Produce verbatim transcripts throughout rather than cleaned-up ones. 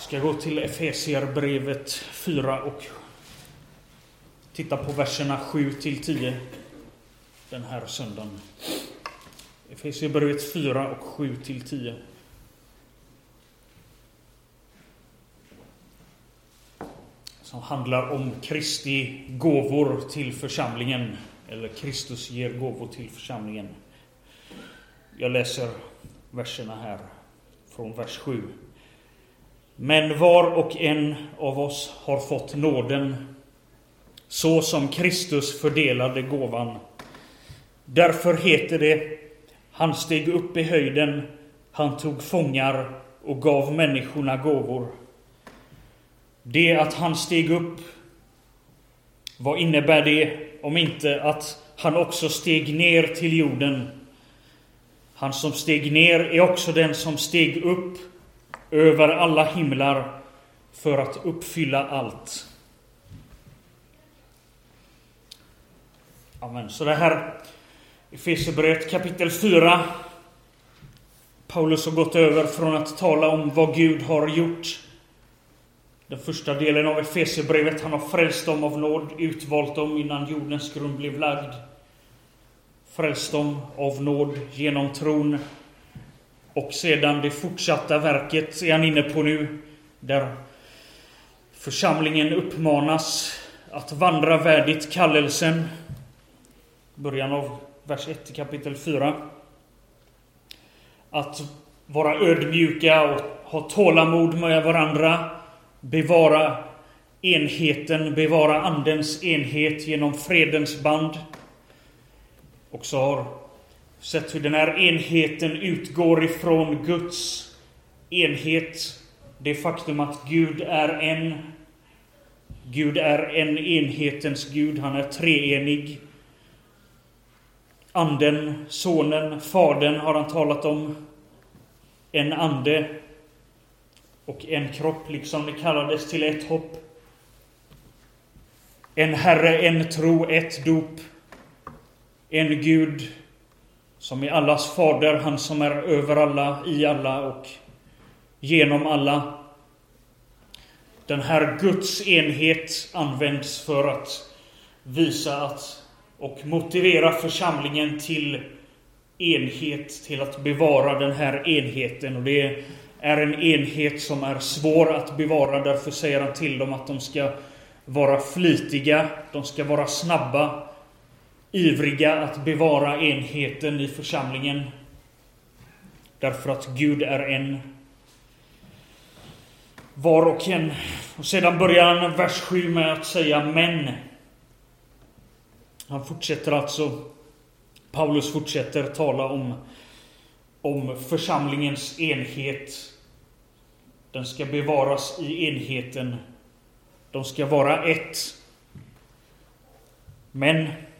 ska gå till Efesierbrevet fyra och titta på verserna sju till tio den här söndagen. Efesierbrevet fyra och sju till tio. Som handlar om Kristi gåvor till församlingen. Eller Kristus ger gåvor till församlingen. Jag läser verserna här från vers sju. Men var och en av oss har fått nåden, så som Kristus fördelade gåvan. Därför heter det: han steg upp i höjden, han tog fångar och gav människorna gåvor. Det att han steg upp, vad innebär det om inte att han också steg ner till jorden? Han som steg ner är också den som steg upp över alla himlar för att uppfylla allt. Amen. Så det här Efesierbrevet kapitel fyra. Paulus har gått över från att tala om vad Gud har gjort. Den första delen av Efesierbrevet, han har frälst dem av nåd, utvalt dem innan jordens grund blev lagd. Frälst dem av nåd genom tron. Och sedan det fortsatta verket är han inne på nu, där församlingen uppmanas att vandra värdigt kallelsen. Början av vers ett i kapitel fyra. Att vara ödmjuka och ha tålamod med varandra. Bevara enheten, bevara andens enhet genom fredens band. Och så har sett hur den här enheten utgår ifrån Guds enhet. Det faktum att Gud är en. Gud är en enhetens Gud. Han är treenig. Anden, sonen, fadern har han talat om. En ande och en kropp, liksom det kallades, till ett hopp. En Herre, en tro, ett dop. En Gud som är allas fader, han som är över alla, i alla och genom alla. Den här Guds enhet används för att visa att och motivera församlingen till enhet, till att bevara den här enheten. Och det är en enhet som är svår att bevara. Därför säger han till dem att de ska vara flitiga, de ska vara snabba, ivriga att bevara enheten i församlingen. Därför att Gud är en. Var och en. Och sedan börjar han vers sju med att säga men. Han fortsätter alltså, Paulus fortsätter tala om, om församlingens enhet. Den ska bevaras i enheten. De ska vara ett. Men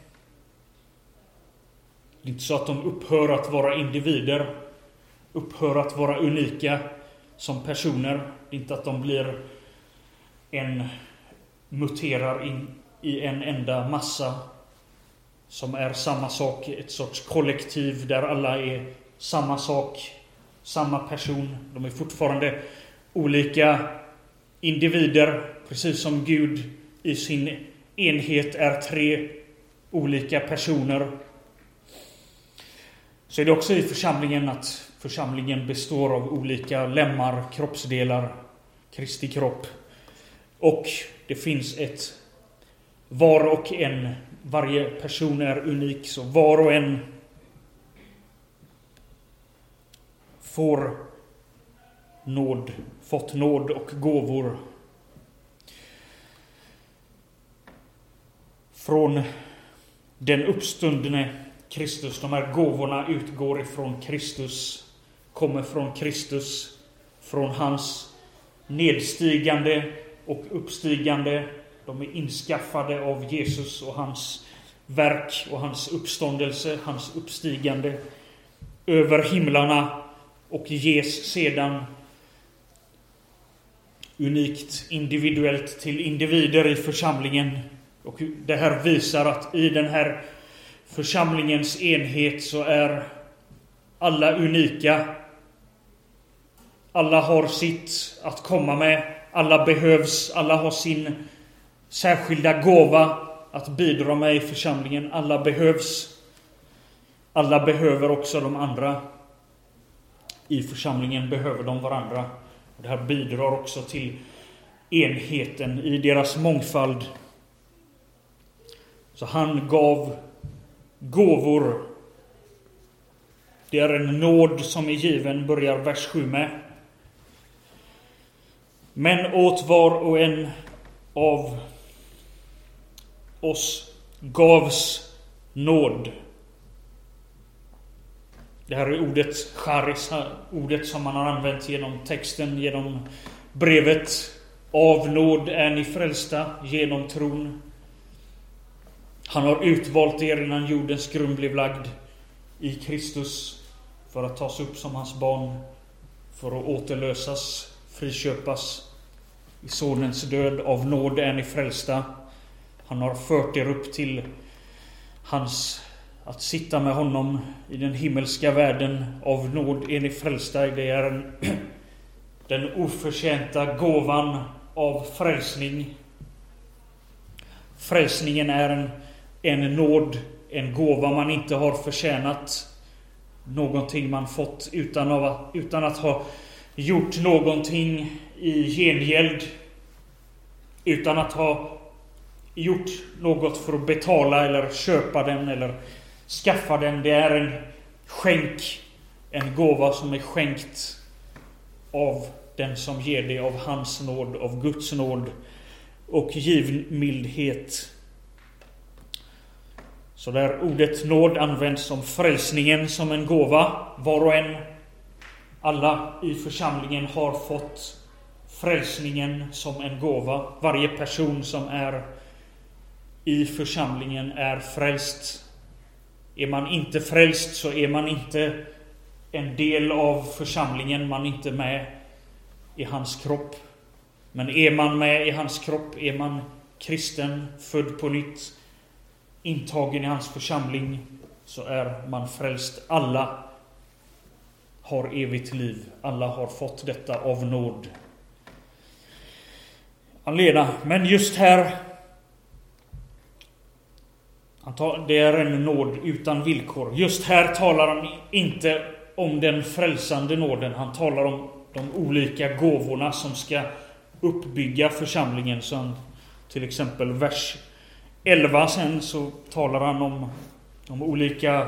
det är inte så att de upphör att vara individer, upphör att vara unika som personer. Det är inte att de blir en, muterar in i en enda massa som är samma sak, ett sorts kollektiv där alla är samma sak, samma person. De är fortfarande olika individer, precis som Gud i sin enhet är tre olika personer. Så är det också i församlingen att församlingen består av olika lemmar, kroppsdelar, Kristi kropp. Och det finns ett var och en, varje person är unik, så var och en får nåd, fått nåd och gåvor från den uppstundne Kristus. De här gåvorna utgår ifrån Kristus, kommer från Kristus, från hans nedstigande och uppstigande. De är inskaffade av Jesus och hans verk och hans uppståndelse, hans uppstigande över himlarna, och ges sedan unikt, individuellt till individer i församlingen. Och det här visar att i den här församlingens enhet så är alla unika. Alla har sitt att komma med. Alla behövs. Alla har sin särskilda gåva att bidra med i församlingen. Alla behövs. Alla behöver också de andra. I församlingen behöver de varandra. Och det här bidrar också till enheten i deras mångfald. Så han gav gåvor. Det är en nåd som är given, börjar vers sju med. Men åt var och en av oss gavs nåd. Det här är ordet charis, ordet som man har använt genom texten, genom brevet. Av nåd är ni frälsta genom tron. Han har utvalt er innan jordens grund blev lagd i Kristus för att tas upp som hans barn, för att återlösas, friköpas i sonens död. Av nåd är ni frälsta. Han har fört er upp till hans, att sitta med honom i den himmelska världen. Av nåd är ni frälsta. Det är en, den oförtjänta gåvan av frälsning. Frälsningen är en, en nåd, en gåva man inte har förtjänat. Någonting man fått utan, av, utan att ha gjort någonting i gengäld. Utan att ha gjort något för att betala eller köpa den eller skaffa den. Det är en skänk, en gåva som är skänkt av den som ger det, av hans nåd, av Guds nåd och givmildhet. Så där ordet nåd används som frälsningen som en gåva. Var och en, alla i församlingen har fått frälsningen som en gåva. Varje person som är i församlingen är frälst. Är man inte frälst så är man inte en del av församlingen. Man är inte med i hans kropp. Men är man med i hans kropp, är man kristen, född på nytt, intagen i hans församling, så är man frälst. Alla har evigt liv. Alla har fått detta av nåd. Allena, men just här, det är en nåd utan villkor. Just här talar han inte om den frälsande nåden. Han talar om de olika gåvorna som ska uppbygga församlingen. Som till exempel vers elva, sen så talar han om de olika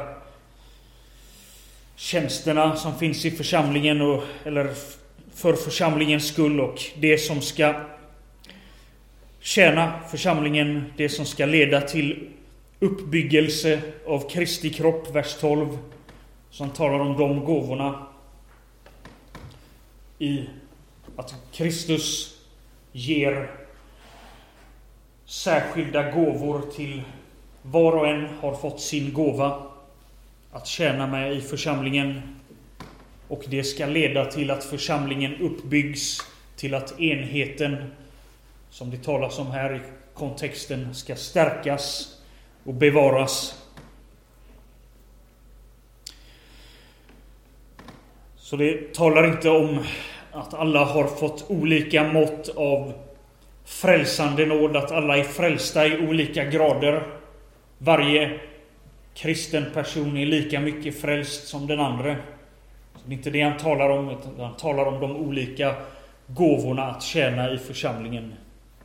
tjänsterna som finns i församlingen, och, eller för församlingens skull, och det som ska tjäna församlingen, det som ska leda till uppbyggelse av Kristi kropp, vers tolv, som talar om de gåvorna i att Kristus ger särskilda gåvor till var och en har fått sin gåva att tjäna med i församlingen, och det ska leda till att församlingen uppbyggs, till att enheten, som det talas om här i kontexten, ska stärkas och bevaras. Så det talar inte om att alla har fått olika mått av frälsande nåd, att alla är frälsta i olika grader. Varje kristen person är lika mycket frälst som den andra. Så det är inte det han talar om, utan han talar om de olika gåvorna att tjäna i församlingen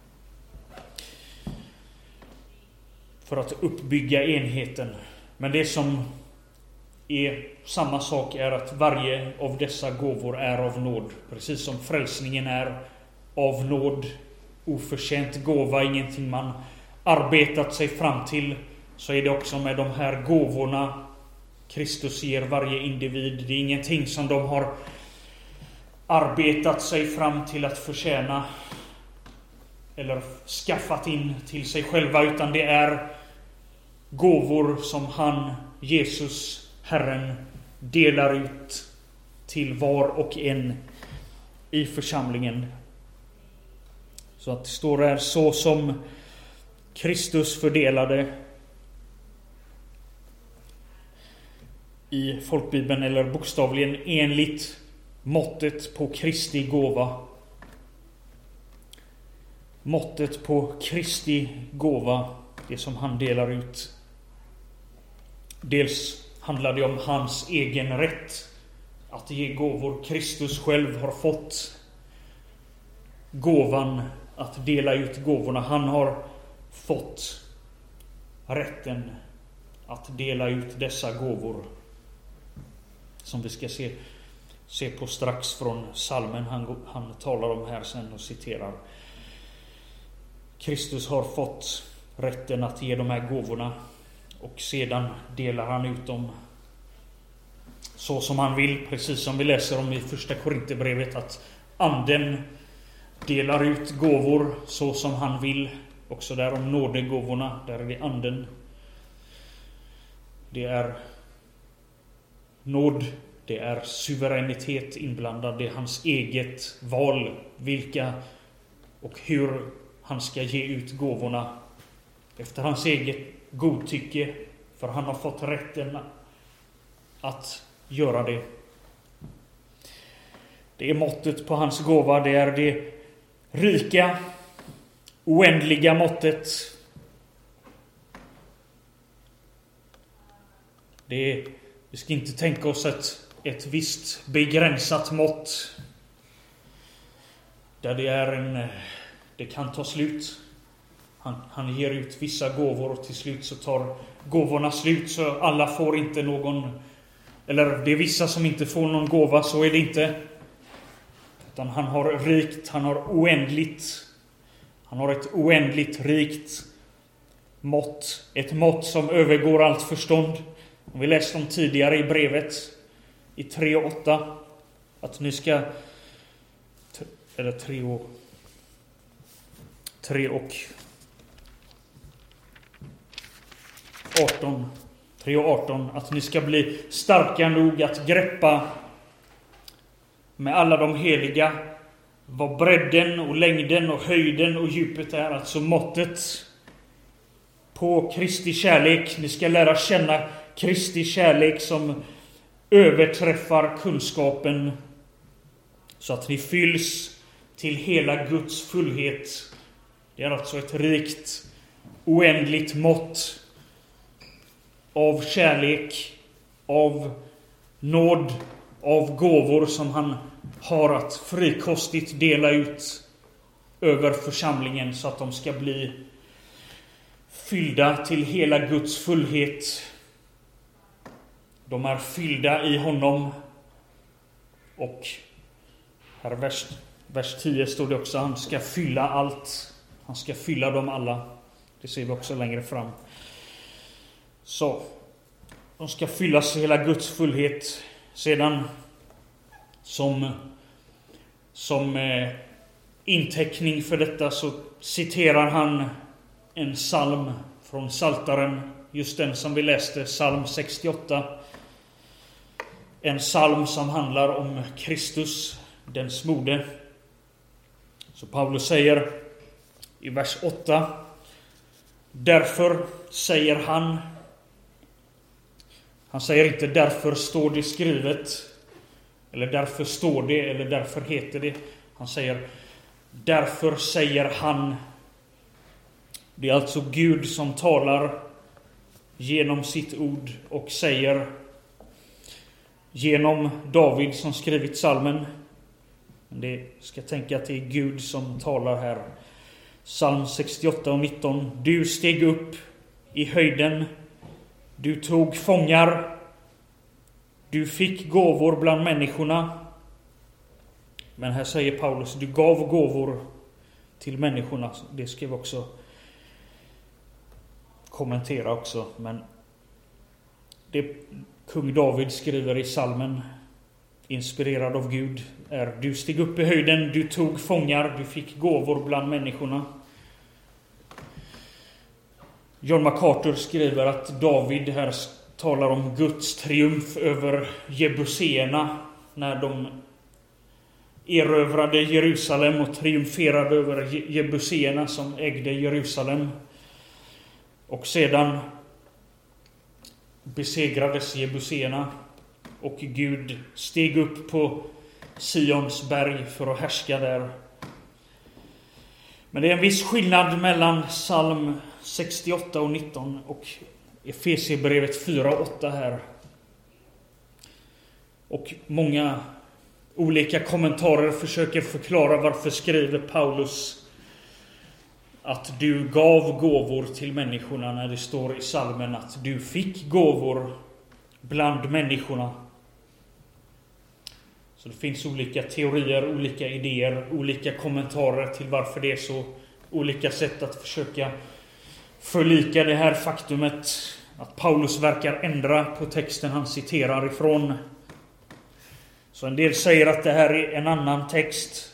för att uppbygga enheten. Men det som är samma sak är att varje av dessa gåvor är av nåd. Precis som frälsningen är av nåd, oförtjänt gåva, ingenting man arbetat sig fram till, så är det också med de här gåvorna Kristus ger varje individ. Det är ingenting som de har arbetat sig fram till att förtjäna eller skaffat in till sig själva, utan det är gåvor som han, Jesus, Herren, delar ut till var och en i församlingen. Så att det står här: så som Kristus fördelade i folkbibeln, eller bokstavligen enligt måttet på Kristi gåva. Måttet på Kristi gåva, det som han delar ut. Dels handlar det om hans egen rätt att ge gåvor. Kristus själv har fått gåvan att dela ut gåvorna. Han har fått rätten att dela ut dessa gåvor, som vi ska se, se på strax från salmen han, han talar om här sen och citerar. Kristus har fått rätten att ge de här gåvorna, och sedan delar han ut dem så som han vill, precis som vi läser om i första Korinthierbrevet, att anden delar ut gåvor så som han vill. Också där om nådegåvorna, där är det anden. Det är nåd, det är suveränitet inblandad, det är hans eget val vilka och hur han ska ge ut gåvorna efter hans eget godtycke, för han har fått rätten att göra det. Det är måttet på hans gåva, det är det rika, oändliga måttet. Det är, vi ska inte tänka oss ett, ett visst begränsat mått där det är en, det kan ta slut. Han, han ger ut vissa gåvor och till slut så tar gåvorna slut, så alla får inte någon, eller det är vissa som inte får någon gåva, så är det inte. Utan han har rikt, han har oändligt, han har ett oändligt rikt mått, ett mått som övergår allt förstånd. Och vi läste om tidigare i brevet i tre och åtta att ni ska, eller tre och tre och arton, tre och arton, att ni ska bli starka nog att greppa med alla de heliga vad bredden och längden och höjden och djupet är, alltså måttet på Kristi kärlek. Ni ska lära känna Kristi kärlek som överträffar kunskapen, så att ni fylls till hela Guds fullhet. Det är alltså ett rikt, oändligt mått av kärlek, av nåd, av gåvor som han har att frikostigt dela ut över församlingen, så att de ska bli fyllda till hela Guds fullhet. De är fyllda i honom. Och här vers, vers tio står det också, han ska fylla allt. Han ska fylla dem alla. Det ser vi också längre fram. Så de ska fyllas i hela Guds fullhet. Sedan som som eh, inteckning för detta så citerar han en psalm från Psaltaren, just den som vi läste, psalm sextioåtta. En psalm som handlar om Kristus, den smorde. Så Paulus säger i vers åtta: därför säger han, han säger inte därför står det skrivet, eller därför står det, eller därför heter det. Han säger därför säger han. Det är alltså Gud som talar genom sitt ord och säger genom David som skrivit psalmen. Men det ska tänka att det är Gud som talar här. Psalm sextioåtta och nitton. Du steg upp i höjden, du tog fångar, du fick gåvor bland människorna. Men här säger Paulus, du gav gåvor till människorna. Det ska vi också kommentera också. Men det kung David skriver i psalmen, inspirerad av Gud, är: du steg upp i höjden, du tog fångar, du fick gåvor bland människorna. John MacArthur skriver att David här talar om Guds triumf över jebuséerna när de erövrade Jerusalem och triumferade över jebuséerna som ägde Jerusalem. Och sedan besegrades jebuséerna och Gud steg upp på Sions berg för att härska där. Men det är en viss skillnad mellan psalm sextioåtta och nitton och Efesierbrevet fyra och åtta här. Och många olika kommentarer försöker förklara varför skriver Paulus att du gav gåvor till människorna, när det står i psalmen att du fick gåvor bland människorna. Så det finns olika teorier, olika idéer, olika kommentarer till varför det är så, olika sätt att försöka förlika det här faktumet att Paulus verkar ändra på texten han citerar ifrån. Så en del säger att det här är en annan text.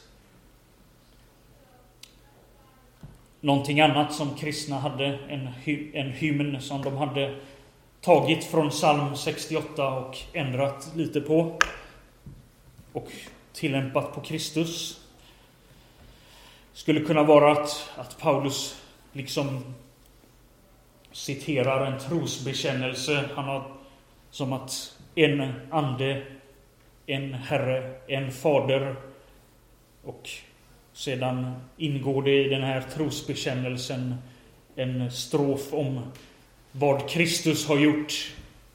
Någonting annat som kristna hade, en, hy- en hymn som de hade tagit från psalm sextioåtta och ändrat lite på och tillämpat på Kristus. Skulle kunna vara att, att Paulus liksom citerar en trosbekännelse. Han har som att en ande, en herre, en fader, och sedan ingår det i den här trosbekännelsen en strof om vad Kristus har gjort.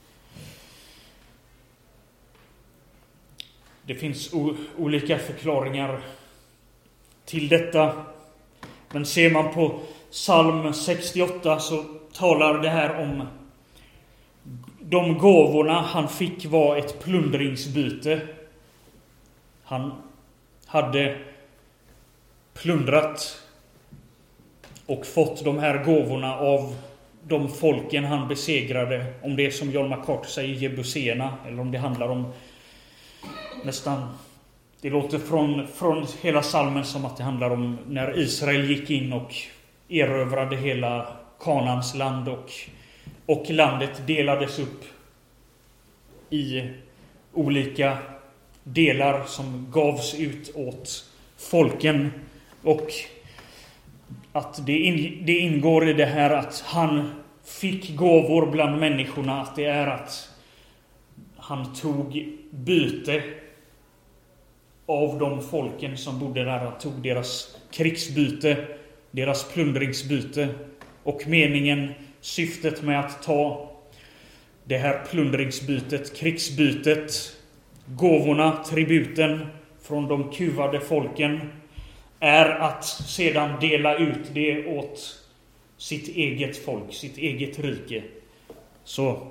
Det finns o- olika förklaringar till detta. Men ser man på psalm sextioåtta så talar det här om de gåvorna han fick var ett plundringsbyte. Han hade plundrat och fått de här gåvorna av de folken han besegrade. Om det är som John MacArthur säger, jebuséerna, eller om det handlar om nästan, det låter från, från hela psalmen som att det handlar om när Israel gick in och erövrade hela Kanans land och, och landet delades upp i olika delar som gavs ut åt folken, och att det, in, det ingår i det här att han fick gåvor bland människorna, att det är att han tog byte av de folken som bodde där. Han tog deras krigsbyte, deras plundringsbyte, och meningen, syftet med att ta det här plundringsbytet, krigsbytet, gåvorna, tributen från de kuvade folken, är att sedan dela ut det åt sitt eget folk, sitt eget rike. Så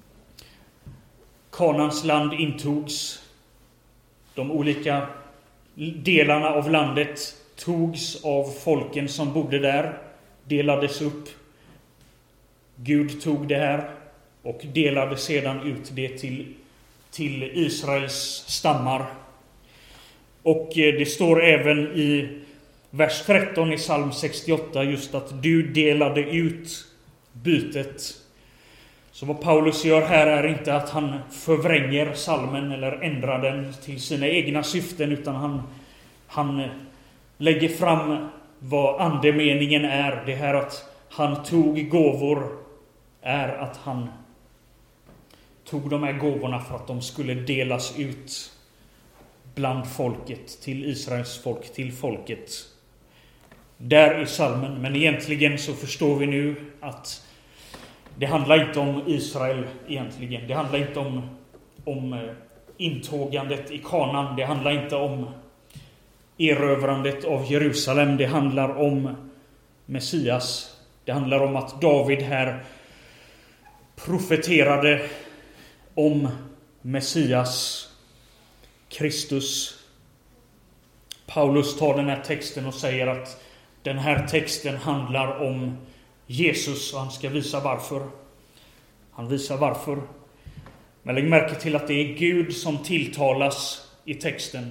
Kanans land intogs, de olika delarna av landet togs av folken som bodde där, delades upp. Gud tog det här och delade sedan ut det till, till Israels stammar. Och det står även i vers tretton i psalm sextioåtta just att du delade ut bytet. Så vad Paulus gör här är inte att han förvränger psalmen eller ändrar den till sina egna syften, utan han, han lägger fram vad andemeningen är. Det här att han tog gåvor är att han tog de här gåvorna för att de skulle delas ut bland folket, till Israels folk, till folket. Där i psalmen. Men egentligen så förstår vi nu att det handlar inte om Israel egentligen. Det handlar inte om, om intågandet i Kanan. Det handlar inte om erövrandet av Jerusalem. Det handlar om Messias. Det handlar om att David här profeterade om Messias, Kristus. Paulus tar den här texten och säger att den här texten handlar om Jesus, och han ska visa varför. Han visar varför. Men lägg märke till att det är Gud som tilltalas i texten.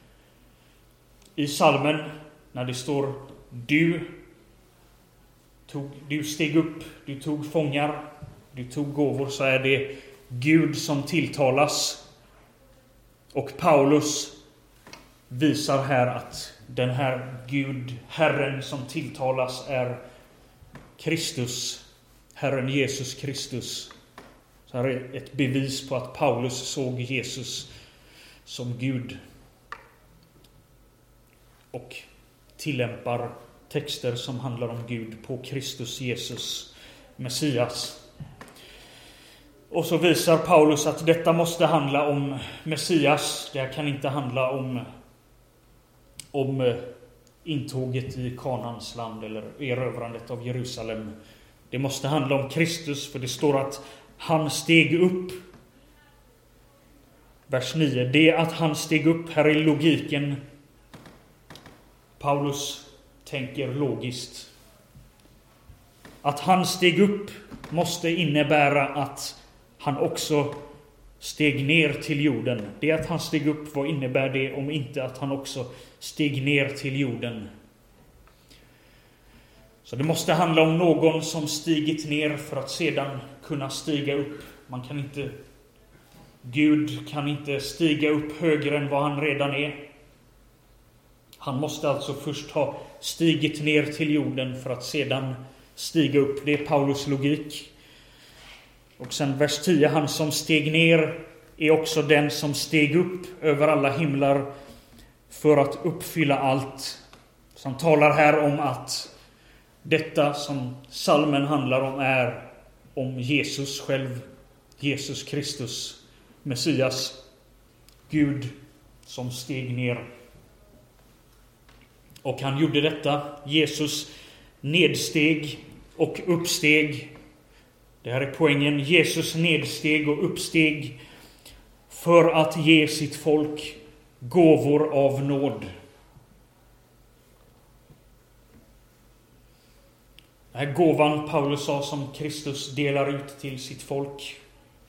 I psalmen, när det står du tog, du steg upp, du tog fångar, du tog gåvor, så är det Gud som tilltalas. Och Paulus visar här att den här Gud, Herren som tilltalas, är Kristus, Herren Jesus Kristus. Så här är ett bevis på att Paulus såg Jesus som Gud. och tillämpar texter som handlar om Gud på Kristus Jesus, Messias. Och så visar Paulus att detta måste handla om Messias. Det kan inte handla om, om intåget i Kanans land eller erövrandet av Jerusalem. Det måste handla om Kristus, för det står att han steg upp. Vers nio. Det att han steg upp, här är logiken. Paulus tänker logiskt. Att han steg upp måste innebära att han också steg ner till jorden. Det att han steg upp, vad innebär det om inte att han också steg ner till jorden? Så det måste handla om någon som stigit ner för att sedan kunna stiga upp. Man kan inte, Gud kan inte stiga upp högre än vad han redan är. Han måste alltså först ha stigit ner till jorden för att sedan stiga upp. Det är Paulus logik. Och sen vers tio, han som steg ner är också den som steg upp över alla himlar för att uppfylla allt. Så han talar här om att detta som psalmen handlar om är om Jesus själv, Jesus Kristus, Messias, Gud som steg ner. Och han gjorde detta, Jesus nedsteg och uppsteg. Det här är poängen, Jesus nedsteg och uppsteg för att ge sitt folk gåvor av nåd. Den här gåvan Paulus sa som Kristus delar ut till sitt folk.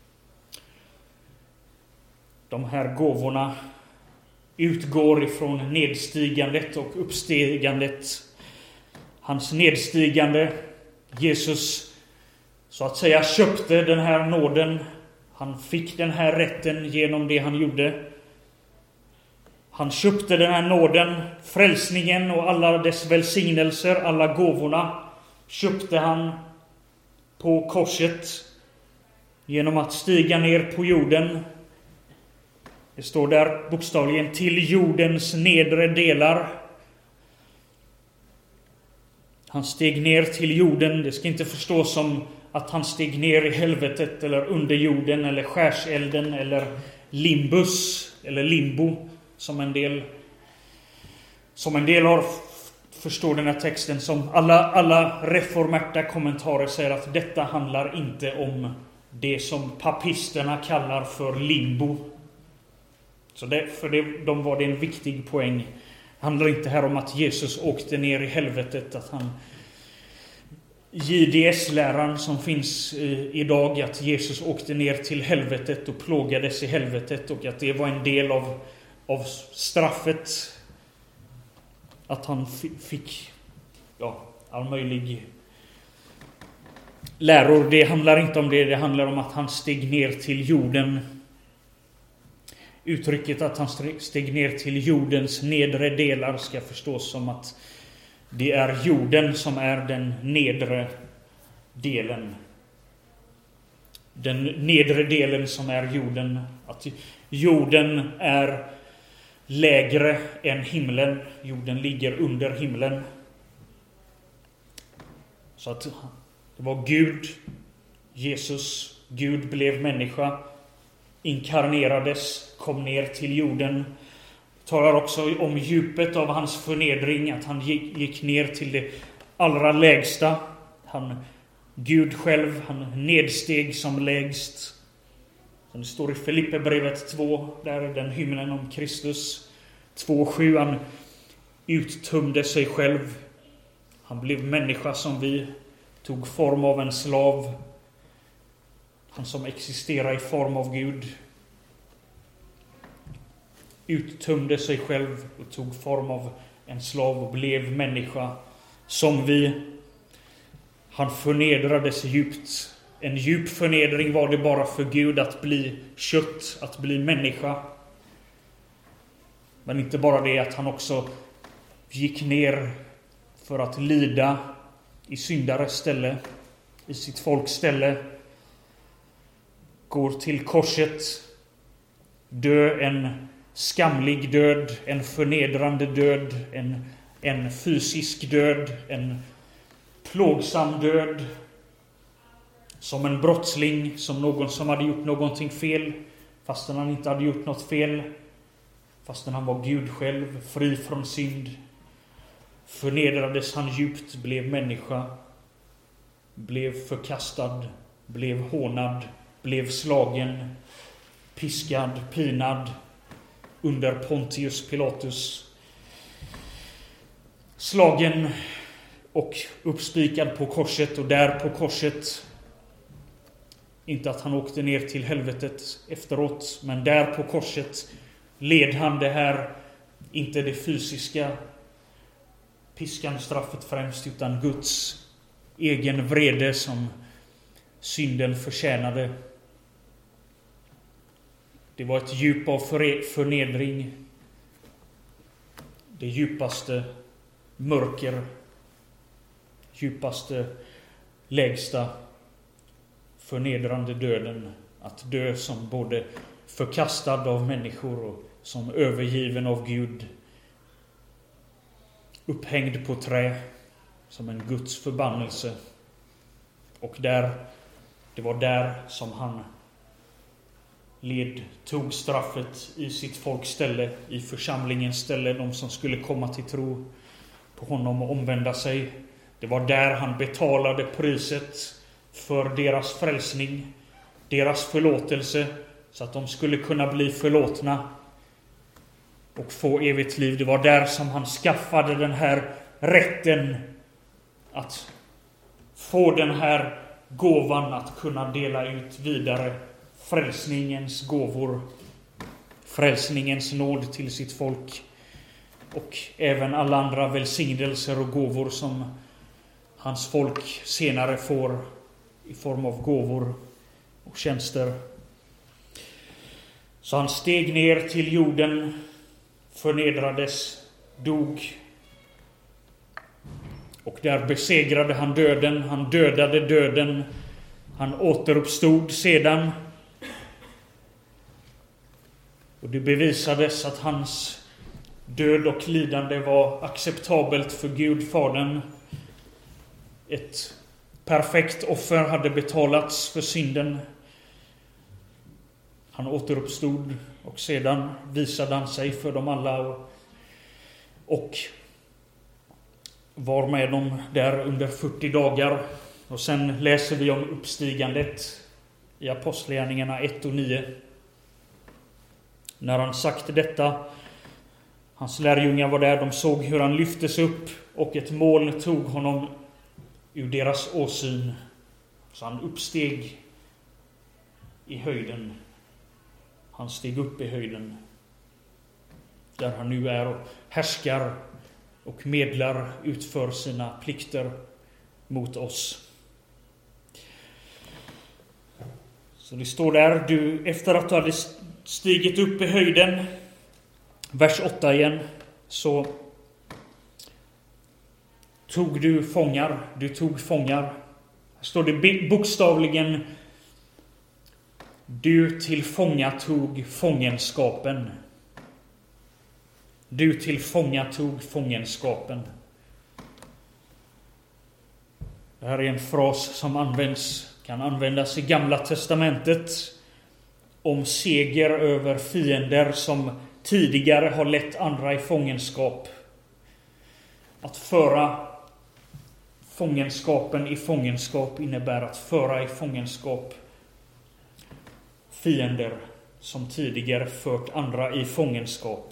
De här gåvorna utgår ifrån nedstigandet och uppstigandet. Hans nedstigande, Jesus så att säga köpte den här nåden. Han fick den här rätten genom det han gjorde. Han köpte den här nåden, frälsningen och alla dess välsignelser, alla gåvorna köpte han på korset genom att stiga ner på jorden. Det står där bokstavligen till jordens nedre delar. Han steg ner till jorden. Det ska inte förstås som att han steg ner i helvetet eller under jorden eller skärselden eller limbus eller limbo som en del som en del har förstår den här texten som alla alla reformerta kommentarer säger att detta handlar inte om det som papisterna kallar för limbo. Så det, för det, de var det en viktig poäng. Det handlar inte här om att Jesus åkte ner i helvetet, att han J D S-läran som finns idag, att Jesus åkte ner till helvetet och plågades i helvetet och att det var en del av, av straffet. Att han fick ja, all möjlig läror. Det handlar inte om det, det handlar om att han steg ner till jorden. Uttrycket att han steg ner till jordens nedre delar ska förstås som att det är jorden som är den nedre delen. Den nedre delen som är jorden. Att jorden är lägre än himlen. Jorden ligger under himlen. Så att det var Gud, Jesus, Gud blev människa, inkarnerades, kom ner till jorden. Talar också om djupet av hans förnedring, att han gick ner till det allra lägsta. Han, Gud själv, han nedsteg som lägst. Som det står i Filipperbrevet två, där är den hymnen om Kristus. två sju, han uttömde sig själv. Han blev människa som vi, tog form av en slav. Han som existerar i form av Gud uttömde sig själv och tog form av en slav och blev människa som vi. Han förnedrades djupt. En djup förnedring var det bara för Gud att bli kött, att bli människa. Men inte bara det, att han också gick ner för att lida i syndares ställe, i sitt folks ställe. Går till korset, dö en skamlig död, en förnedrande död, en, en fysisk död, en plågsam död. Som en brottsling, som någon som hade gjort någonting fel, fastän han inte hade gjort något fel. Fastän han var Gud själv, fri från synd. Förnedrades han djupt, blev människa. Blev förkastad, blev hånad, blev slagen, piskad, pinad under Pontius Pilatus. Slagen och uppspikad på korset, och där på korset, inte att han åkte ner till helvetet efteråt, men där på korset led han det här, inte det fysiska piskanstraffet främst, utan Guds egen vrede som synden förtjänade. Det var ett djup av förnedring, det djupaste mörker, djupaste, lägsta förnedrande döden, att dö som både förkastad av människor och som övergiven av Gud, upphängd på trä som en Guds förbannelse. Och där, det var där som han led, tog straffet i sitt folks ställe, i församlingens ställe, de som skulle komma till tro på honom och omvända sig. Det var där han betalade priset för deras frälsning, deras förlåtelse, så att de skulle kunna bli förlåtna och få evigt liv. Det var där som han skaffade den här rätten att få den här gåvan att kunna dela ut vidare frälsningens gåvor, frälsningens nåd till sitt folk, och även alla andra välsignelser och gåvor som hans folk senare får i form av gåvor och tjänster. Så han steg ner till jorden, förnedrades, dog, och där besegrade han döden, han dödade döden, han återuppstod sedan, och det bevisades att hans död och lidande var acceptabelt för Gud Fadern. Ett perfekt offer hade betalats för synden. Han återuppstod, och sedan visade han sig för dem alla och, och var med dem där under fyrtio dagar. Och sen läser vi om uppstigandet i Apostlagärningarna ett och nio. När han sagt detta, hans lärjungar var där, de såg hur han lyftes upp, och ett moln tog honom ur deras åsyn. Så han uppsteg i höjden. Han steg upp i höjden, där han nu är och härskar och medlar, utför sina plikter mot oss. Så det står där, du, efter att du hade stigit upp i höjden, vers åtta igen, så tog du fångar, du tog fångar. Här står det bokstavligen, du till fånga tog fångenskapen. Du till fånga tog fångenskapen. Det här är en fras som används, kan användas i Gamla testamentet om seger över fiender som tidigare har lett andra i fångenskap. Att föra fångenskapen i fångenskap innebär att föra i fångenskap fiender som tidigare fört andra i fångenskap.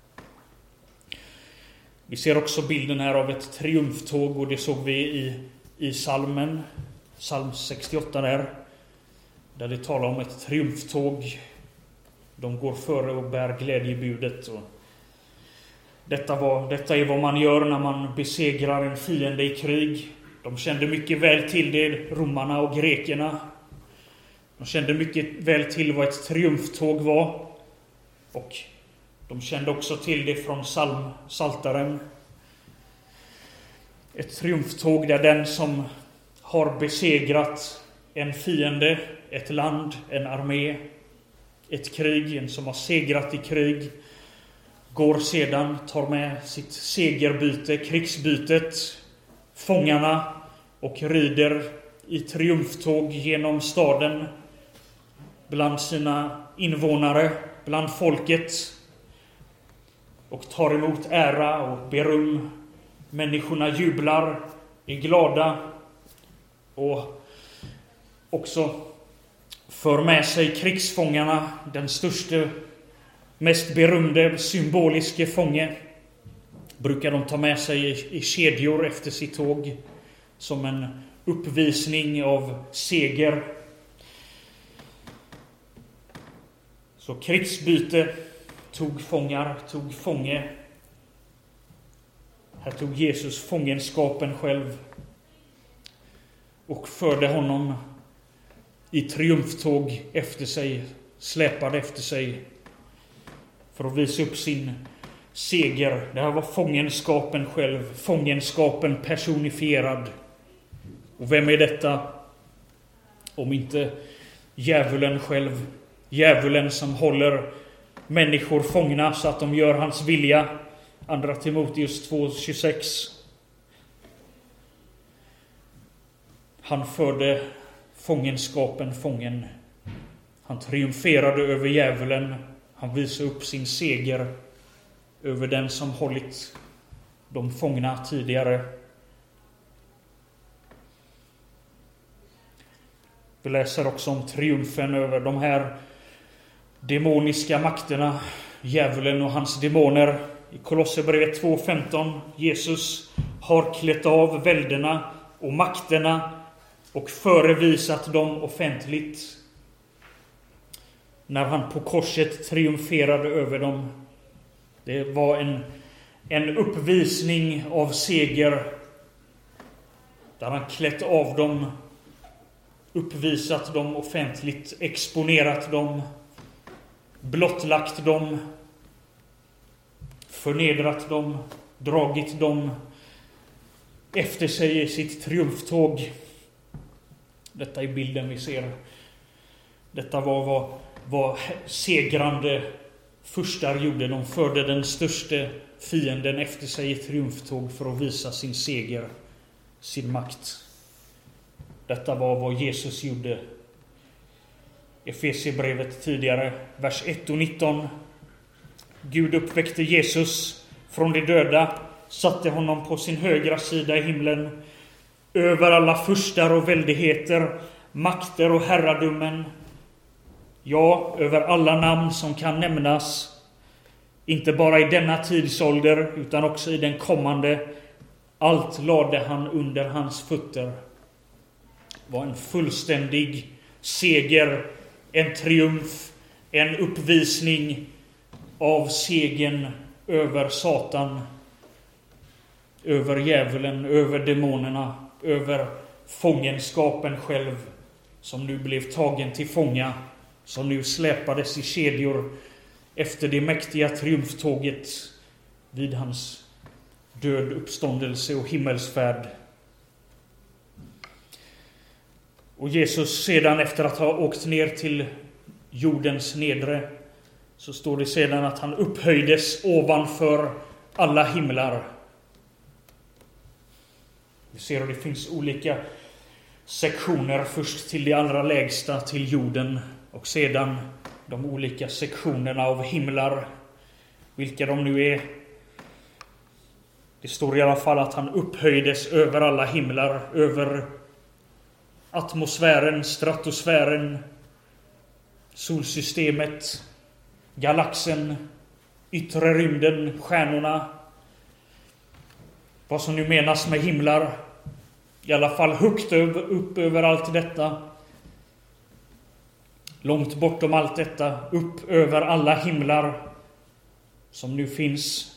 Vi ser också bilden här av ett triumftåg, och det såg vi i, i salmen, psalm sextioåtta där, där det talar om ett triumftåg. De går före och bär glädjebudet. Och detta, var, detta är vad man gör när man besegrar en fiende i krig. De kände mycket väl till det, romarna och grekerna. De kände mycket väl till vad ett triumftåg var. Och de kände också till det från psalm, Psaltaren. Ett triumftåg där den som har besegrat en fiende, ett land, en armé, ett krig, en som har segrat i krig, går sedan, tar med sitt segerbyte, krigsbytet, fångarna och rider i triumftåg genom staden bland sina invånare, bland folket, och tar emot ära och beröm. Människorna jublar, är glada och också för med sig krigsfångarna, den största, mest berömde, symboliske fånge brukar de ta med sig i, i kedjor efter sitt tåg som en uppvisning av seger. Så krigsbyte, tog fångar, tog fånge. Här tog Jesus fångenskapen själv och förde honom i triumftåg efter sig, släpade efter sig för att visa upp sin seger. Det här var fångenskapen själv, fångenskapen personifierad. Och vem är detta om inte djävulen själv? Djävulen som håller människor fångna så att de gör hans vilja. Andra Timoteus två tjugosex. Han förde fångenskapen fången. Han triumferade över djävulen. Han visade upp sin seger över den som hållit de fångna tidigare. Vi läser också om triumfen över de här demoniska makterna, djävulen och hans demoner. I Kolosserbrevet två femton. Jesus har klätt av välderna och makterna och förevisat dem offentligt när han på korset triumferade över dem. Det var en, en uppvisning av seger där han klätt av dem, uppvisat dem offentligt, exponerat dem, blottlagt dem, förnedrat dem, dragit dem efter sig i sitt triumftåg. Detta är bilden vi ser. Detta var vad, vad segrande furstar gjorde. De förde den största fienden efter sig i triumftåg för att visa sin seger, sin makt. Detta var vad Jesus gjorde. Efesierbrevet tidigare, vers ett och nitton. Gud uppväckte Jesus från de döda, satte honom på sin högra sida i himlen, över alla furstar och väldigheter, makter och herradömen, ja, över alla namn som kan nämnas, inte bara i denna tidsålder utan också i den kommande. Allt lade han under hans fötter. Det var en fullständig seger, en triumf, en uppvisning av segern över Satan, över djävulen, över demonerna, över fångenskapen själv, som nu blev tagen till fånga, som nu släpades i kedjor efter det mäktiga triumftåget vid hans död, uppståndelse och himmelsfärd. Och Jesus sedan, efter att ha åkt ner till jordens nedre, så står det sedan att han upphöjdes ovanför alla himlar. Vi ser att det finns olika sektioner, först till det allra lägsta, till jorden, och sedan de olika sektionerna av himlar, vilka de nu är. Det står i alla fall att han upphöjdes över alla himlar, över atmosfären, stratosfären, solsystemet, galaxen, yttre rymden, stjärnorna. Vad som nu menas med himlar, i alla fall högt upp över allt detta, långt bortom allt detta, upp över alla himlar som nu finns.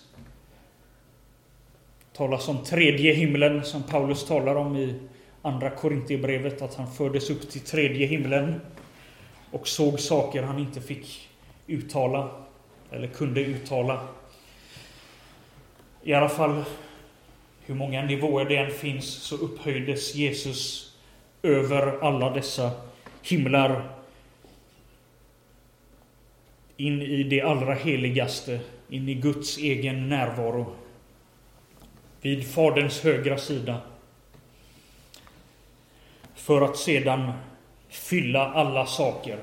Talas om tredje himlen, som Paulus talar om i andra Korintierbrevet, att han fördes upp till tredje himlen och såg saker han inte fick uttala eller kunde uttala. I alla fall, hur många nivåer det än finns, så upphöjdes Jesus över alla dessa himlar, in i det allra heligaste, in i Guds egen närvaro vid Faderns högra sida, för att sedan fylla alla saker.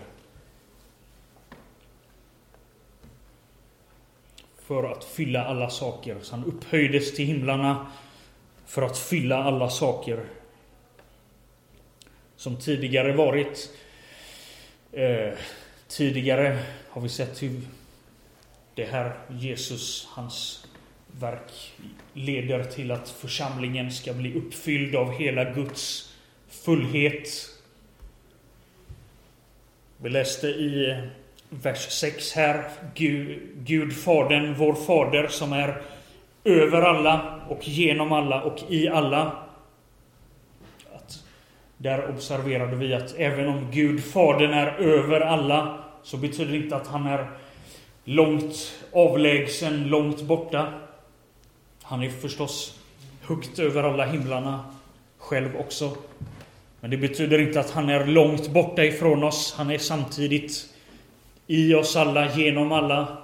För att fylla alla saker. Så han upphöjdes till himlarna för att fylla alla saker. Som tidigare varit. Eh, tidigare har vi sett hur det här Jesus, hans verk, leder till att församlingen ska bli uppfylld av hela Guds fullhet. Vi läste i vers sex här. Gud, Gud Fadern, vår Fader, som är över alla och genom alla och i alla. Att där observerade vi att även om Gud Fadern är över alla, så betyder det inte att han är långt avlägsen, långt borta. Han är förstås högt över alla himlarna själv också. Men det betyder inte att han är långt borta ifrån oss. Han är samtidigt i oss alla, genom alla.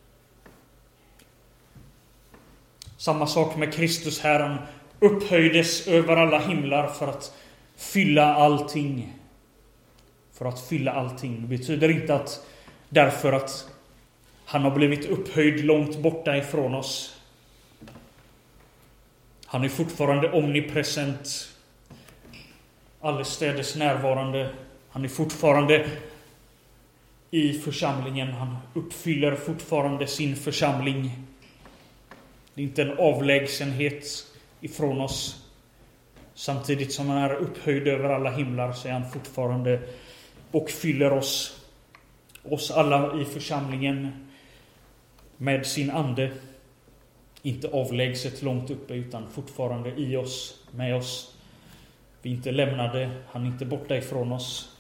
Samma sak med Kristus här. Han upphöjdes över alla himlar för att fylla allting. För att fylla allting. Det betyder inte att därför att han har blivit upphöjd långt borta ifrån oss. Han är fortfarande omnipresent, allestädes närvarande. Han är fortfarande i församlingen. Han uppfyller fortfarande sin församling. Det är inte en avlägsenhet ifrån oss. Samtidigt som han är upphöjd över alla himlar, så är han fortfarande och fyller oss, oss alla i församlingen med sin ande. Inte avlägset långt uppe, utan fortfarande i oss, med oss. Vi är inte lämnade, han är inte borta ifrån oss.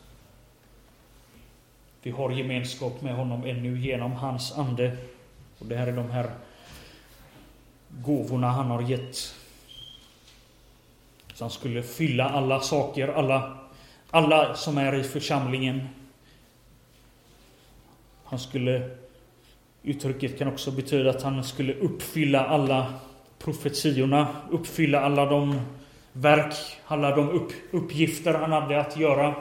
Vi har gemenskap med honom ännu genom hans ande. Och det här är de här gåvorna han har gett. Så han skulle fylla alla saker, alla, alla som är i församlingen. Han skulle, uttrycket kan också betyda att han skulle uppfylla alla profetiorna, uppfylla alla de verk, alla de upp, uppgifter han hade att göra.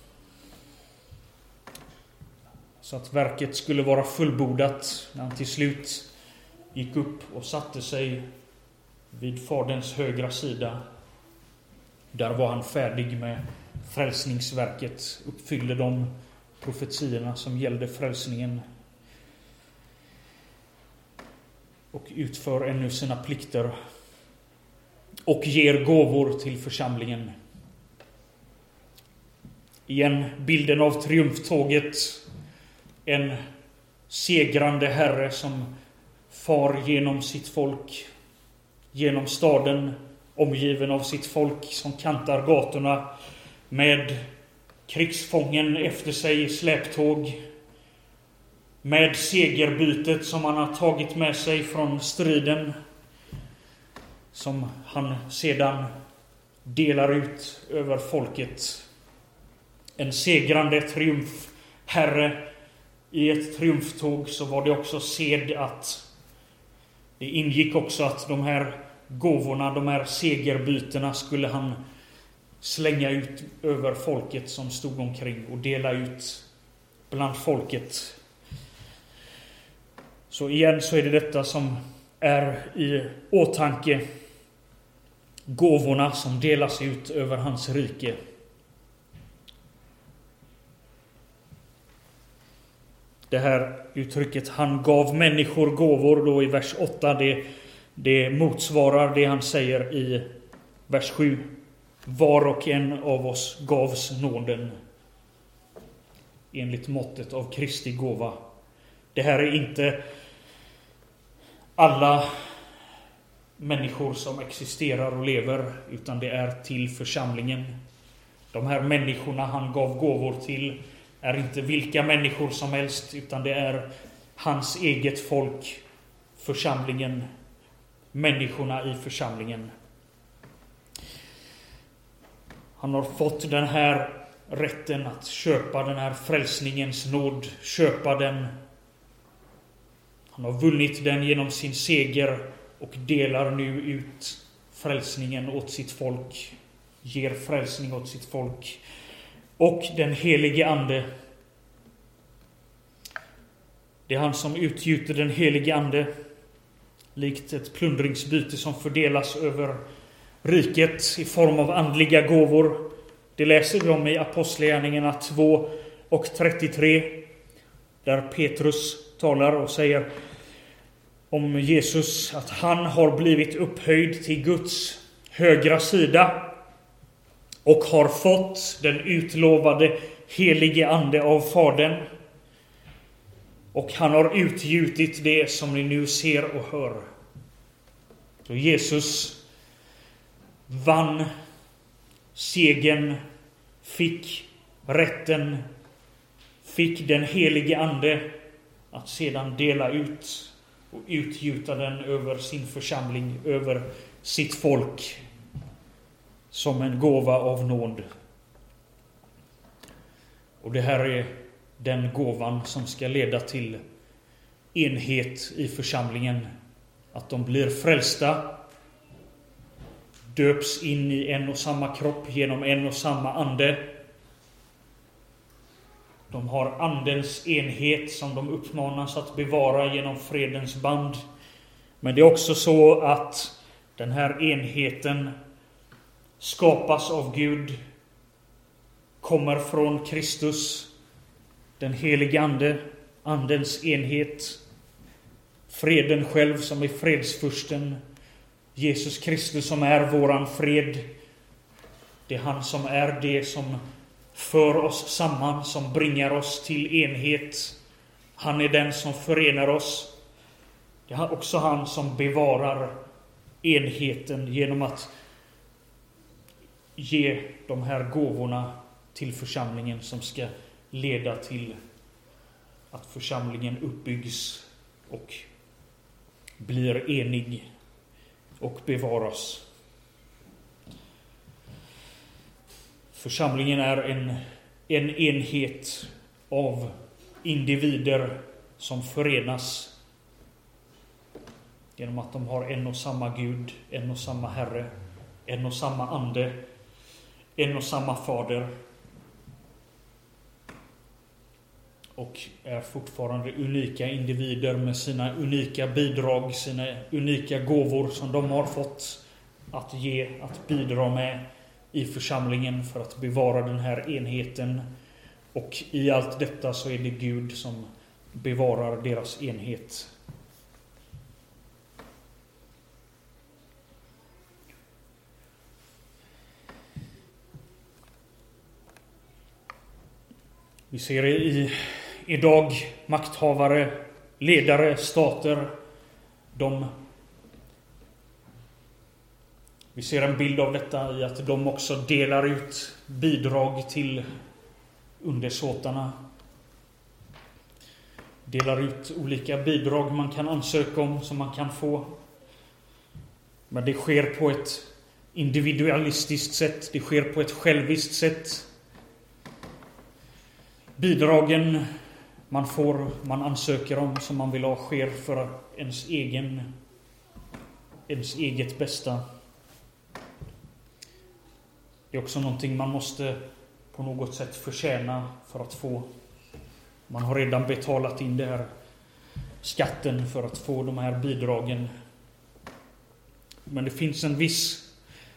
Så att verket skulle vara fullbordat när han till slut gick upp och satte sig vid Faderns högra sida. Där var han färdig med frälsningsverket, uppfyllde de profetierna som gällde frälsningen. Och utför ännu sina plikter. Och ger gåvor till församlingen. Igen bilden av triumftåget. En segrande herre som far genom sitt folk. Genom staden, omgiven av sitt folk som kantar gatorna. Med krigsfången efter sig i släptåg. Med segerbytet som han har tagit med sig från striden. Som han sedan delar ut över folket. En segrande triumfherre. I ett triumftåg så var det också sed att det ingick också att de här gåvorna, de här segerbytena skulle han slänga ut över folket som stod omkring och dela ut bland folket. Så igen så är det detta som är i åtanke. Gåvorna som delas ut över hans rike. Det här uttrycket, han gav människor gåvor, då i vers åtta, det, det motsvarar det han säger i vers sju. Var och en av oss gavs nåden enligt måttet av Kristi gåva. Det här är inte alla människor som existerar och lever, utan det är till församlingen. De här människorna han gav gåvor till är inte vilka människor som helst, utan det är hans eget folk, församlingen, människorna i församlingen. Han har fått den här rätten att köpa den här frälsningens nåd, köpa den. Han har vunnit den genom sin seger och delar nu ut frälsningen åt sitt folk. Ger frälsning åt sitt folk. Och den helige ande. Det är han som utgjuter den helige ande. Likt ett plundringsbyte som fördelas över riket i form av andliga gåvor. Det läser vi om i Apostlagärningarna två och trettiotre. Där Petrus talar och säger om Jesus att han har blivit upphöjd till Guds högra sida och har fått den utlovade helige ande av Fadern. Och han har utgjutit det som ni nu ser och hör. Så Jesus vann segern, fick rätten, fick den helige ande att sedan dela ut och utgjuta den över sin församling, över sitt folk som en gåva av nåd. Och det här är den gåvan som ska leda till enhet i församlingen. Att de blir frälsta, döps in i en och samma kropp genom en och samma ande. De har andens enhet som de uppmanas att bevara genom fredens band. Men det är också så att den här enheten skapas av Gud, kommer från Kristus, den helige ande, andens enhet, freden själv som är fredsfursten, Jesus Kristus som är våran fred. Det är han som är det som för oss samman, som bringar oss till enhet. Han är den som förenar oss. Det är också han som bevarar enheten genom att ge de här gåvorna till församlingen som ska leda till att församlingen uppbyggs och blir enig och bevaras. Församlingen är en, en enhet av individer som förenas genom att de har en och samma Gud, en och samma Herre, en och samma ande, en och samma fader. Och är fortfarande unika individer med sina unika bidrag, sina unika gåvor som de har fått att ge, att bidra med i församlingen för att bevara den här enheten. Och i allt detta så är det Gud som bevarar deras enhet. Vi ser i, idag makthavare, ledare, stater, de, vi ser en bild av detta i att de också delar ut bidrag till undersåtarna. Delar ut olika bidrag man kan ansöka om, som man kan få. Men det sker på ett individualistiskt sätt, det sker på ett själviskt sätt. Bidragen man får, man ansöker om, som man vill ha, sker för ens egen, ens eget bästa. Det är också någonting man måste på något sätt förtjäna för att få. Man har redan betalat in det här skatten för att få de här bidragen. Men det finns en viss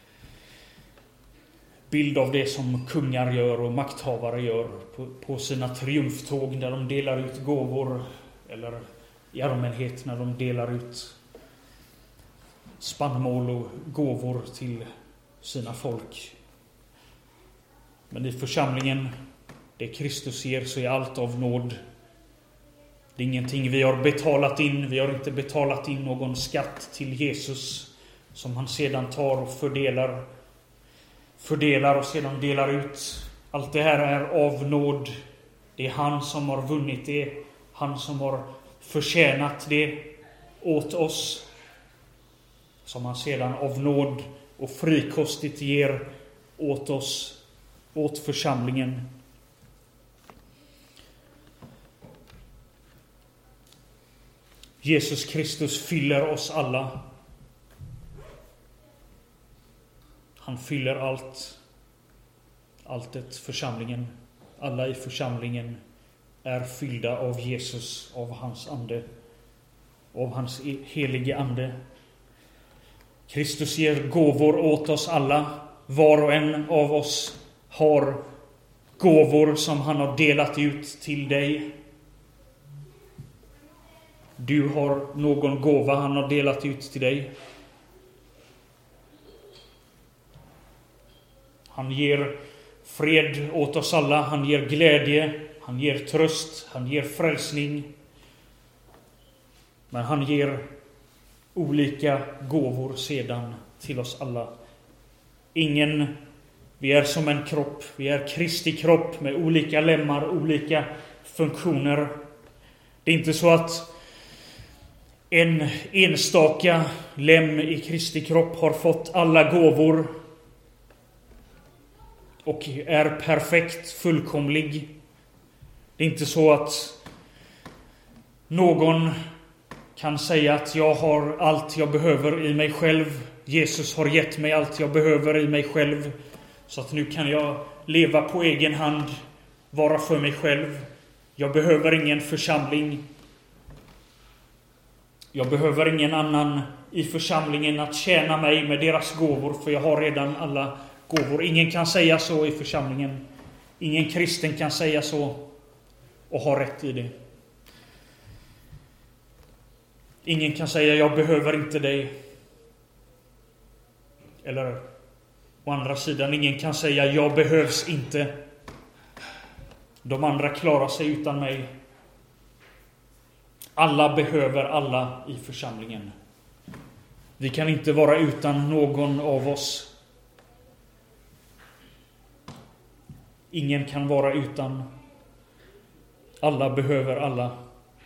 bild av det som kungar gör och makthavare gör på, på sina triumftåg där de delar ut gåvor, eller i allmänhet när de delar ut spannmål och gåvor till sina folk. Men i församlingen, det Kristus ger, så är allt av nåd. Det är ingenting vi har betalat in. Vi har inte betalat in någon skatt till Jesus som han sedan tar och fördelar. Fördelar och sedan delar ut. Allt det här är av nåd. Det är han som har vunnit det. Han som har förtjänat det åt oss. Som han sedan av nåd och frikostigt ger åt oss, åt församlingen. Jesus Kristus fyller oss alla. Han fyller allt. Alltet, församlingen. Alla i församlingen är fyllda av Jesus, av hans ande, av hans helige ande. Kristus ger gåvor åt oss alla. Var och en av oss har gåvor som han har delat ut till dig. Du har någon gåva han har delat ut till dig. Han ger fred åt oss alla. Han ger glädje. Han ger tröst. Han ger frälsning. Men han ger olika gåvor sedan till oss alla. Ingen, vi är som en kropp. Vi är Kristi kropp med olika lemmar, olika funktioner. Det är inte så att en enstaka lem i Kristi kropp har fått alla gåvor och är perfekt, fullkomlig. Det är inte så att någon kan säga att jag har allt jag behöver i mig själv. Jesus har gett mig allt jag behöver i mig själv. Så att nu kan jag leva på egen hand, vara för mig själv. Jag behöver ingen församling. Jag behöver ingen annan i församlingen att tjäna mig med deras gåvor, för jag har redan alla gåvor. Ingen kan säga så i församlingen. Ingen kristen kan säga så och ha rätt i det. Ingen kan säga jag behöver inte dig. Eller å andra sidan, ingen kan säga jag behövs inte. De andra klarar sig utan mig. Alla behöver alla i församlingen. Vi kan inte vara utan någon av oss. Ingen kan vara utan. Alla behöver alla.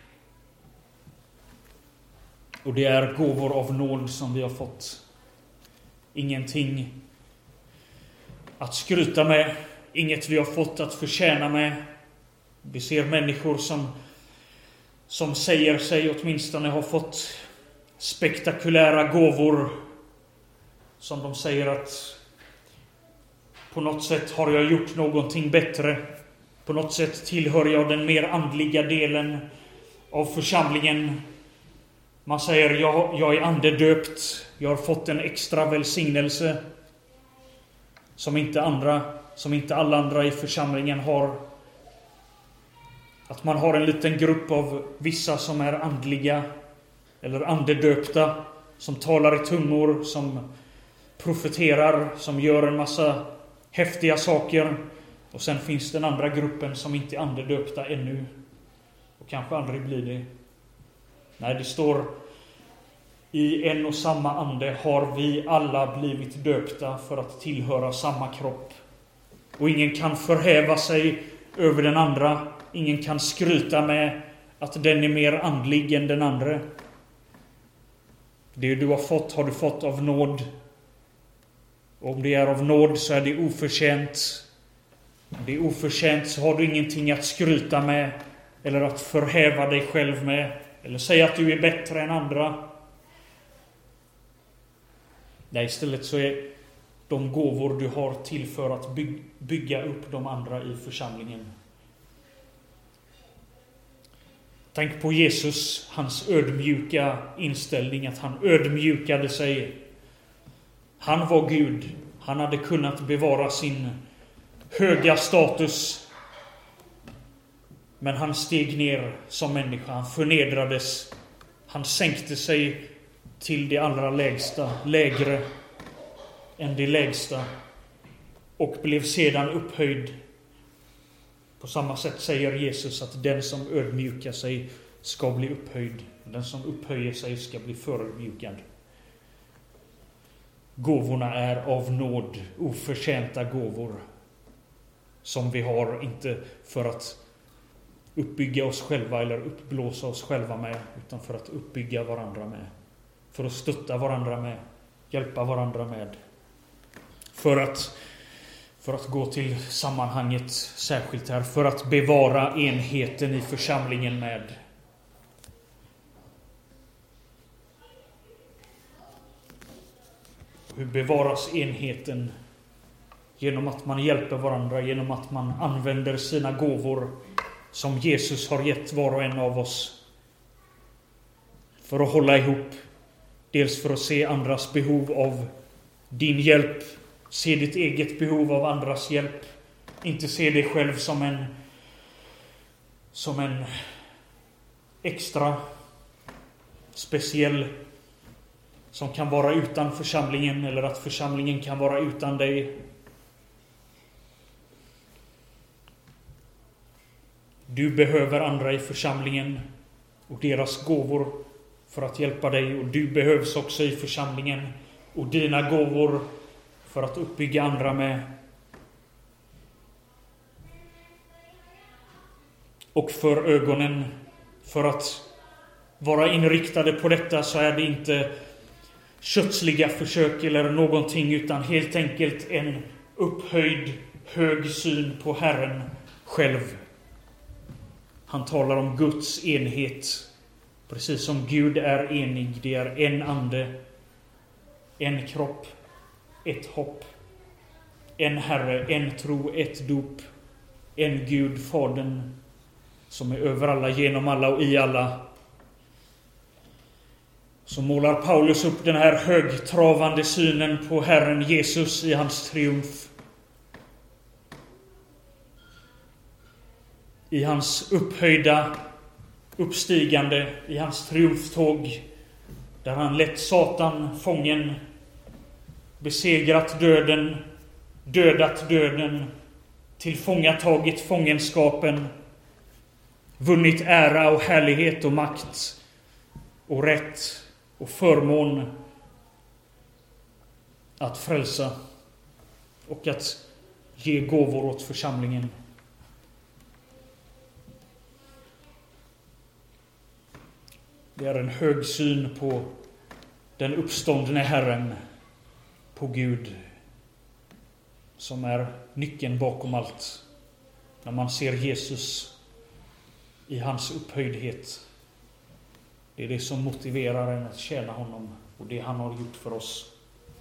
Och det är gåvor av nåd som vi har fått. Ingenting att skryta med. Inget vi har fått att förtjäna med. Vi ser människor som som säger sig åtminstone ha fått spektakulära gåvor. Som de säger att på något sätt har jag gjort någonting bättre. På något sätt tillhör jag den mer andliga delen av församlingen. Man säger jag, jag är andedöpt. Jag har fått en extra välsignelse som inte andra, som inte alla andra i församlingen har. Att man har en liten grupp av vissa som är andliga eller andedöpta, som talar i tungor, som profeterar, som gör en massa häftiga saker. Och sen finns den andra gruppen som inte är andedöpta ännu och kanske aldrig blir det. Nej, det står i en och samma ande har vi alla blivit döpta för att tillhöra samma kropp. Och ingen kan förhäva sig över den andra. Ingen kan skryta med att den är mer andlig än den andra. Det du har fått har du fått av nåd. Och om det är av nåd så är det oförtjänt. Om det är oförtjänt så har du ingenting att skryta med eller att förhäva dig själv med eller säga att du är bättre än andra. Nej, istället så är de gåvor du har till för att bygga upp de andra i församlingen. Tänk på Jesus, hans ödmjuka inställning, att han ödmjukade sig. Han var Gud. Han hade kunnat bevara sin höga status. Men han steg ner som människa. Han förnedrades. Han sänkte sig till det allra lägsta, lägre än det lägsta. Och blev sedan upphöjd. På samma sätt säger Jesus att den som ödmjukar sig ska bli upphöjd. Den som upphöjer sig ska bli förödmjukad. Gåvorna är av nåd, oförtjänta gåvor. Som vi har inte för att uppbygga oss själva eller uppblåsa oss själva med. Utan för att uppbygga varandra med. För att stötta varandra med. Hjälpa varandra med. För att... För att gå till sammanhanget särskilt här. För att bevara enheten i församlingen med. hur bevaras enheten? Genom att man hjälper varandra, genom att man använder sina gåvor som Jesus har gett var och en av oss. För att hålla ihop. Dels för att se andras behov av din hjälp. Se ditt eget behov av andras hjälp. Inte se dig själv som en som en extra speciell som kan vara utan församlingen, eller att församlingen kan vara utan dig. Du behöver andra i församlingen och deras gåvor för att hjälpa dig, och du behövs också i församlingen och dina gåvor för att uppbygga andra med. Och för ögonen, för att vara inriktade på detta, så är det inte kötsliga försök eller någonting, utan helt enkelt en upphöjd, hög syn på Herren själv. Han talar om Guds enhet, precis som Gud är enig. Det är en ande, en kropp, ett hopp, en Herre, en tro, ett dop, en Gud, Fadern, som är över alla, genom alla och i alla. Så målar Paulus upp den här högtravande synen på Herren Jesus i hans triumf. I hans upphöjda, uppstigande, i hans triumftåg, där han lett Satan fången, besegrat döden, dödat döden, tillfångatagit fångenskapen, vunnit ära och härlighet och makt och rätt och förmån att frälsa och att ge gåvor åt församlingen. Det är en hög syn på den uppståndne Herren, på Gud, som är nyckeln bakom allt. När man ser Jesus i hans upphöjdhet, det är det som motiverar en att tjäna honom och det han har gjort för oss.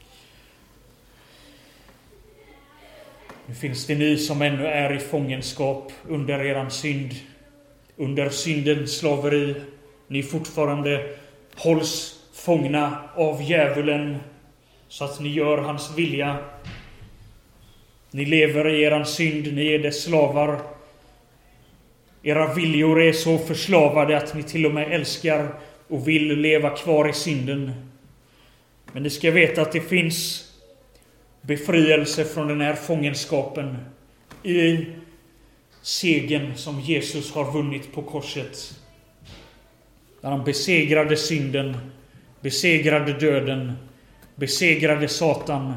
Nu finns det ni som ännu är i fångenskap under eran synd, under syndens slaveri. Ni fortfarande hålls fångna av djävulen så att ni gör hans vilja. Ni lever i eran synd, ni är dess slavar. Era viljor är så förslavade att ni till och med älskar och vill leva kvar i synden. Men ni ska veta att det finns befrielse från den här fångenskapen i segern som Jesus har vunnit på korset. När han besegrade synden, besegrade döden, besegrade Satan.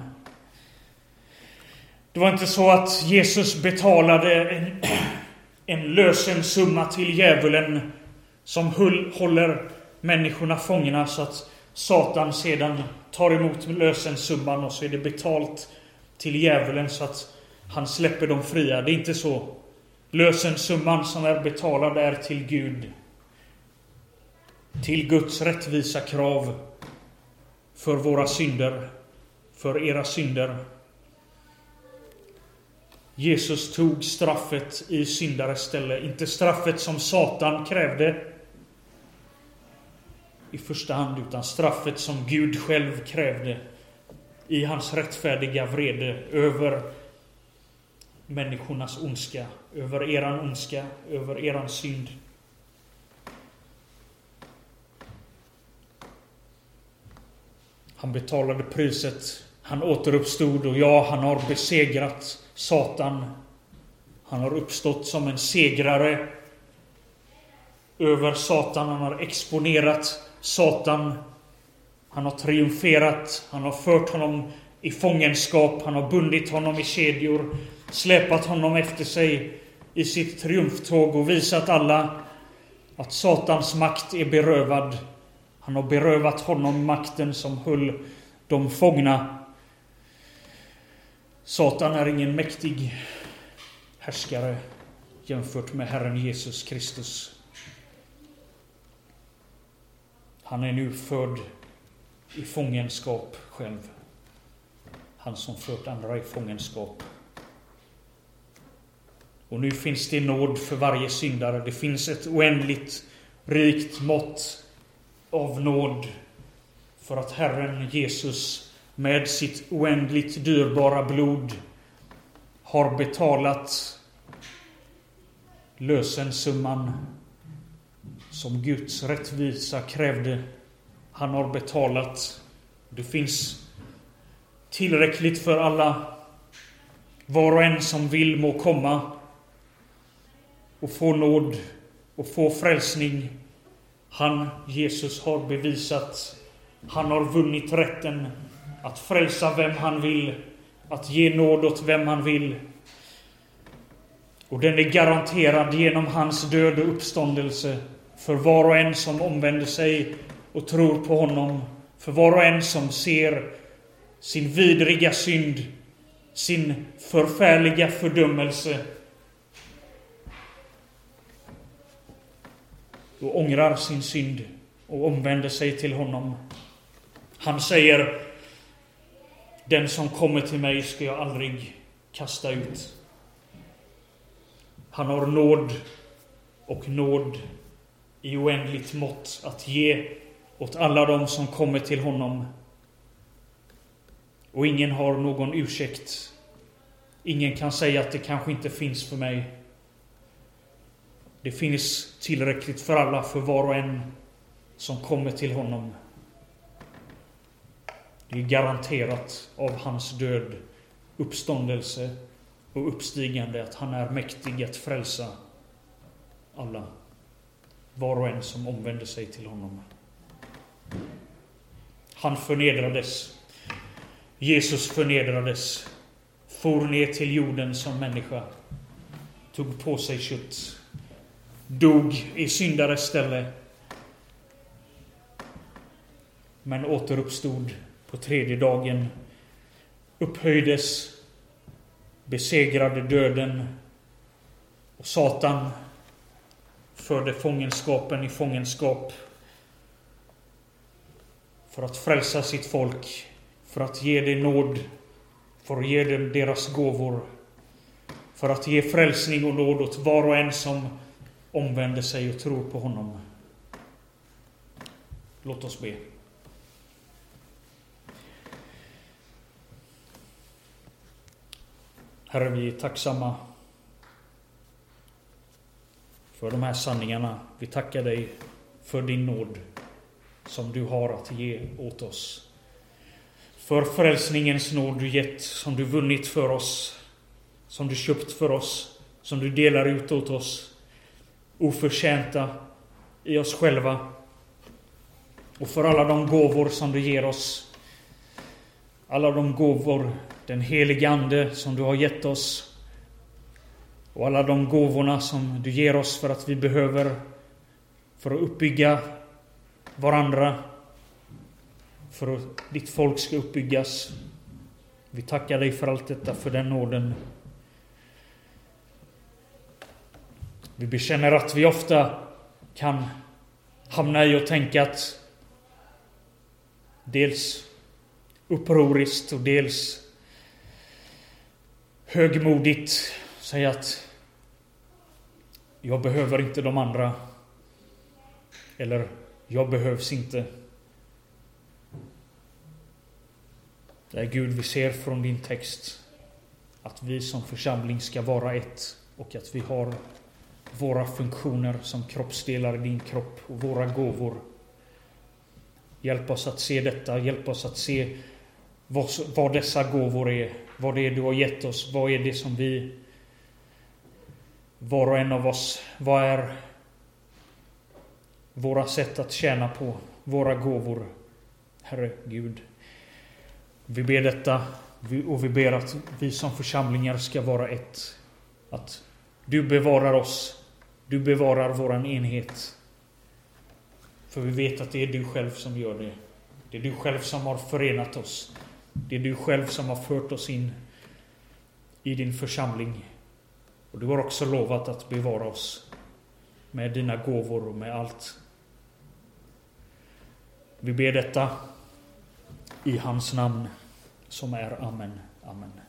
Det var inte så att Jesus betalade en, en lösensumma till djävulen som hull, håller människorna fångna så att Satan sedan tar emot lösensumman och så är det betalt till djävulen så att han släpper dem fria. Det är inte så. Lösensumman som är betalad är till Gud. Till Guds rättvisa krav för våra synder, för era synder. Jesus tog straffet i syndares ställe. Inte straffet som Satan krävde i första hand, utan straffet som Gud själv krävde i hans rättfärdiga vrede över människornas ondska, över eran ondska, över eran synd. Han betalade priset. Han återuppstod och ja, han har besegrat Satan. Han har uppstått som en segrare över Satan. Han har exponerat Satan. Han har triumferat. Han har fört honom i fångenskap. Han har bundit honom i kedjor. Släpat honom efter sig i sitt triumftåg och visat alla att Satans makt är berövad. Han har berövat honom makten som höll dem fångna. Satan är ingen mäktig härskare jämfört med Herren Jesus Kristus. Han är nu född i fångenskap själv. han som fört andra i fångenskap. Och nu finns det nåd för varje syndare. Det finns ett oändligt rikt mått av nåd för att Herren Jesus med sitt oändligt dyrbara blod har betalat lösensumman som Guds rättvisa krävde. Han har betalat. Det finns tillräckligt för alla. Var och en som vill må komma och få nåd och få frälsning. Han, Jesus, har bevisat. Han har vunnit rätten att frälsa vem han vill. Att ge nåd åt vem han vill. Och den är garanterad genom hans död och uppståndelse. För var och en som omvänder sig och tror på honom. För var och en som ser sin vidriga synd. Sin förfärliga fördömelse. Och ångrar sin synd och omvänder sig till honom. Han säger: den som kommer till mig ska jag aldrig kasta ut. Han har nåd och nåd i oändligt mått att ge åt alla dem som kommer till honom. Och ingen har någon ursäkt. Ingen kan säga att det kanske inte finns för mig. Det finns tillräckligt för alla, för var och en som kommer till honom. Det är garanterat av hans död, uppståndelse och uppstigande att han är mäktig att frälsa alla. Var och en som omvänder sig till honom. Han förnedrades. Jesus förnedrades. For ner till jorden som människa. Tog på sig kött. Dog i syndares ställe. Men återuppstod på tredje dagen. Upphöjdes. Besegrade döden. Och Satan förde fångenskapen i fångenskap. För att frälsa sitt folk. För att ge det nåd. För att ge dem deras gåvor. För att ge frälsning och nåd åt var och en som omvänder sig och tror på honom. Låt oss be. Herre, vi är tacksamma för de här sanningarna. Vi tackar dig för din nåd som du har att ge åt oss. För frälsningens nåd du gett, som du vunnit för oss, som du köpt för oss, som du delar ut åt oss, oförtjänta i oss själva. Och för alla de gåvor som du ger oss, alla de gåvor, den heliga ande som du har gett oss, och alla de gåvorna som du ger oss för att vi behöver för att uppbygga varandra, för att ditt folk ska uppbyggas. Vi tackar dig för allt detta, för den nåden. Vi bekänner att vi ofta kan hamna i och tänka att dels upproriskt och dels högmodigt säga att jag behöver inte de andra, eller jag behövs inte. Det är Gud, vi ser från din text att vi som församling ska vara ett, och att vi har våra funktioner som kroppsdelar i din kropp och våra gåvor. Hjälp oss att se detta, hjälp oss att se vad, vad dessa gåvor är, vad det är du har gett oss, vad är det som vi, var och en av oss, vad är våra sätt att tjäna på, våra gåvor, Herre Gud. Vi ber detta, och vi ber att vi som församlingar ska vara ett. Att du bevarar oss, du bevarar våran enhet. För vi vet att det är du själv som gör det. Det är du själv som har förenat oss. Det är du själv som har fört oss in i din församling. Och du har också lovat att bevara oss med dina gåvor och med allt. Vi ber detta i hans namn, som är amen. Amen.